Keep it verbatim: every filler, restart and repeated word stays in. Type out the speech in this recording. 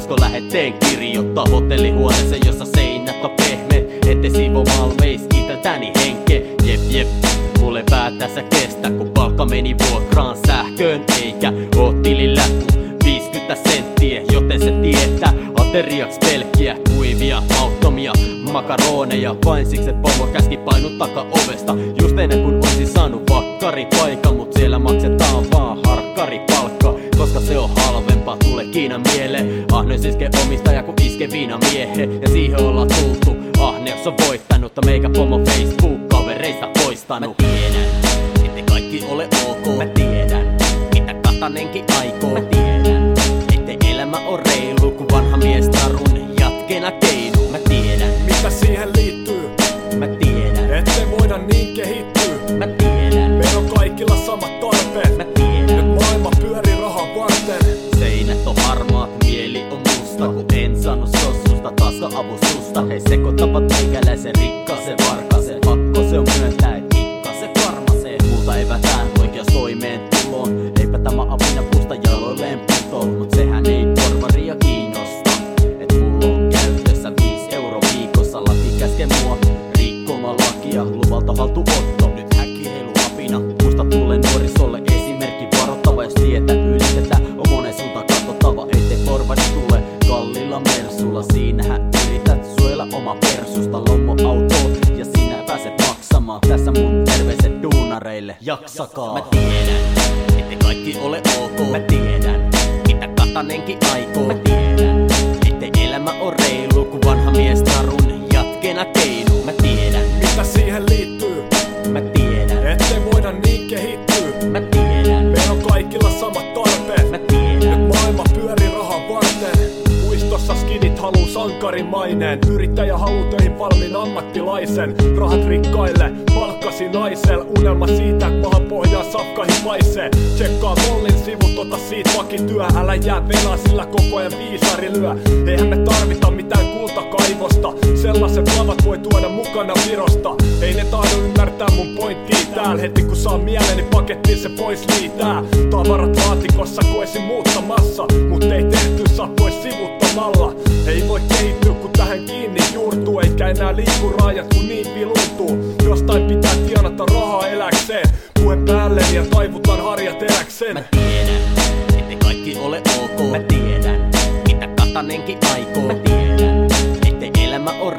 Voisiko lähetteen kirjoittaa hotellihuoneeseen, jossa seinät on pehmeet, ettei siivomaan veis itseltäni henke. Jep jep, mulle pää tässä kestä, kun palkka meni vuokraan sähköön, eikä oo tilillä viisikymmentä senttiä, joten se tietää ateriaks pelkkiä kuivia mauttomia makaroneja. Vain siksi et pomo käski painut taka ovesta, just ennen kun oisin saanut vakkaripaikan, mut siellä maksetaan vaan harkkaripalkka, koska se on halvempaa, tule Kiina mieleen. Ahneus iske omistaja kun iske viinamiehe, ja siihen ollaan tultu. Ahneus on voittanut, meikä pomo Facebook-kavereista poistanut. Mä tiedän, ettei kaikki ole ok. Mä tiedän, mitä Katanenkin aikoo. Mä tiedän, ettei elämä on reilu, kun vanha mies tarun jatkeena keinu. Mä tiedän, mitä siihen liittyy. Mä tiedän, ettei voida niin kehittyä. Mä tiedän, meillä on kaikilla samat tarpeet. Mä tiedän, nyt maailma pyörii rahan varten. Seinät on harmaat, mieli on musta, kun en sano sossusta taska-avustusta. Hei sekoittavat meikäläisen rikkasen varkasen, pakko se on myöntää, et hikkasen varmaseen. Multa evätään oikeus toimeentuloon, eipä tämä apina pusta jaloilleen putoon, mut sehän ei porvaria kiinnosta, et mulla on käytössä viisi euro viikossa. Laki käske mua rikkomaan lakia, luvalta haltuotto, nyt häkkiheilu apina. Musta tulee nuorisolle esimerkki varoittava, jos tietä ylitetään on monen suuntaan katsottava. Ettei porvari tule kallilla mersulla, siinähän yrität suojella oma persusta. Lommoautoon ja sinä pääset maksamaan, tässä mun terveiset duunareille, jaksakaa. Mä tiedän, ettei kaikki ole ok. Mä tiedän, mitä Katanenkin aikoo. Mä tiedän, ettei elämä on reilu, kun vanha mies tarun jatkeena keinu. Mä tiedän, mitä siihen liittyy. Mä tiedän, ettei voida niin kehittyä. Mä tiedän, meillä on kaikilla samat tarpeet. Mä tiedän, nyt maailma pyörii rahan varten. Puistossa skidit haluu sankarin maineen, yrittäjä haluu töihin valmiin ammattilaisen. Rahat rikkaille, palkkasi naisel, unelma siitä, että mahan pohjaa safkahin paisee. Tsekkaa mollin sivut, ota siitä vakityö, älä jää velaa, sillä koko ajan viisari lyö. Eihän me tarvita mitään kultakaivosta, sellaiset lavat voi tuoda mukana Virosta. Ei ne tahdo ymmärtää mun pointtia täällä, heti kun saa mieleni pakettiin se pois liitää. Tavarat laatikossa koisin muuttamassa, mut ei tehty saa pois sivuttamalla. Ei voi kehittyä kun tähän kiinni juurtuu, eikä enää liiku raajat kun niin viluntuu. Jostain pitää tienata rahaa eläkseen, puheen päälle ja taivutaan harjat eläkseen. Mä tiedän, ettei kaikki ole ok. Mä tiedän, mitä Katanenkin aikoo. Mä tiedän, ettei elämä on